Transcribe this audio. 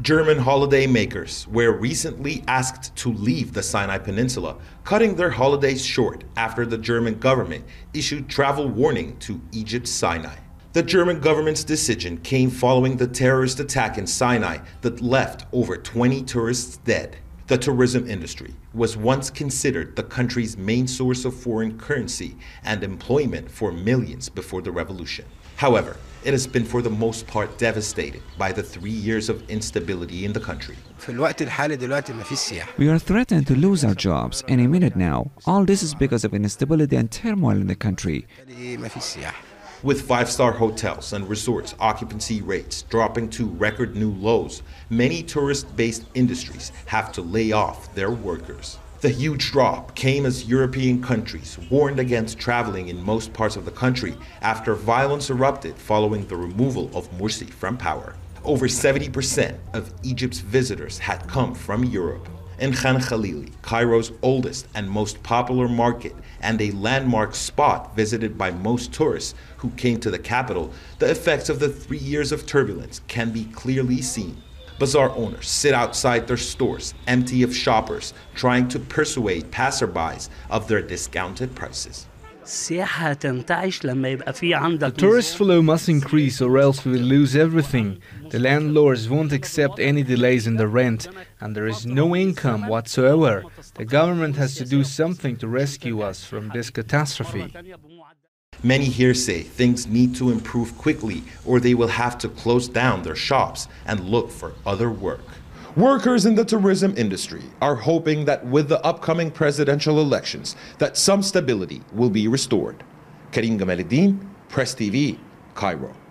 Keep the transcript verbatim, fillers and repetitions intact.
German holiday makers were recently asked to leave the Sinai Peninsula, cutting their holidays short after the German government issued travel warning to Egypt's Sinai. The German government's decision came following the terrorist attack in Sinai that left over twenty tourists dead. The tourism industry was once considered the country's main source of foreign currency and employment for millions before the revolution. However, it has been for the most part devastated by the three years of instability in the country. We are threatened to lose our jobs any minute now. All this is because of instability and turmoil in the country. With five-star hotels and resorts occupancy rates dropping to record new lows, many tourist-based industries have to lay off their workers. The huge drop came as European countries warned against traveling in most parts of the country after violence erupted following the removal of Morsi from power. Over seventy percent of Egypt's visitors had come from Europe. In Khan Khalili, Cairo's oldest and most popular market and a landmark spot visited by most tourists who came to the capital, the effects of the three years of turbulence can be clearly seen. Bazaar owners sit outside their stores, empty of shoppers, trying to persuade passerbys of their discounted prices. The tourist flow must increase or else we will lose everything. The landlords won't accept any delays in the rent, and there is no income whatsoever. The government has to do something to rescue us from this catastrophe. Many here say things need to improve quickly or they will have to close down their shops and look for other work. Workers in the tourism industry are hoping that with the upcoming presidential elections that some stability will be restored. Karim Gamaleddin, Press T V, Cairo.